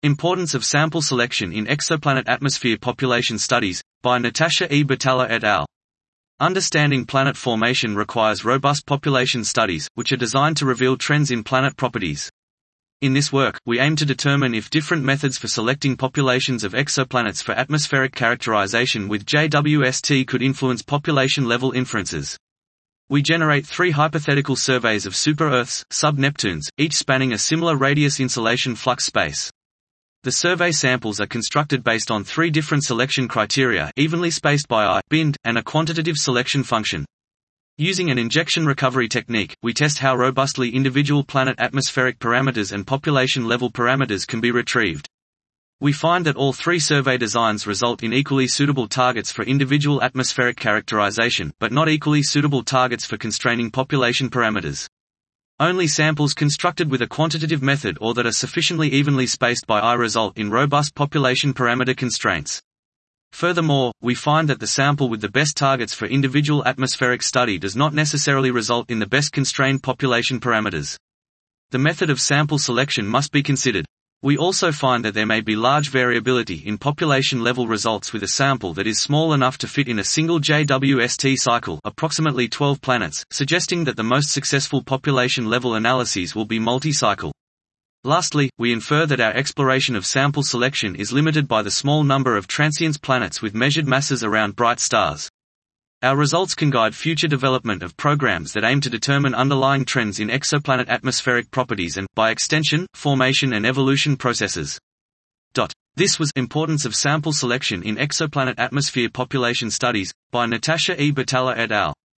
Importance of Sample Selection in Exoplanet Atmosphere Population Studies, by Natasha E. Batalha et al. Understanding planet formation requires robust population studies, which are designed to reveal trends in planet properties. In this work, we aim to determine if different methods for selecting populations of exoplanets for atmospheric characterization with JWST could influence population-level inferences. We generate 3 hypothetical surveys of super-Earths, sub-Neptunes, each spanning a similar radius insolation flux space. The survey samples are constructed based on 3 different selection criteria evenly spaced by I-bind, and a quantitative selection function. Using an injection recovery technique, we test how robustly individual planet atmospheric parameters and population-level parameters can be retrieved. We find that all 3 survey designs result in equally suitable targets for individual atmospheric characterization, but not equally suitable targets for constraining population parameters. Only samples constructed with a quantitative method or that are sufficiently evenly spaced by I result in robust population parameter constraints. Furthermore, we find that the sample with the best targets for individual atmospheric study does not necessarily result in the best constrained population parameters. The method of sample selection must be considered. We also find that there may be large variability in population-level results with a sample that is small enough to fit in a single JWST cycle, approximately 12 planets, suggesting that the most successful population-level analyses will be multi-cycle. Lastly, we infer that our exploration of sample selection is limited by the small number of transients planets with measured masses around bright stars. Our results can guide future development of programs that aim to determine underlying trends in exoplanet atmospheric properties and, by extension, formation and evolution processes. This was Importance of Sample Selection in Exoplanet Atmosphere Population Studies, by Natasha E. Batalha et al.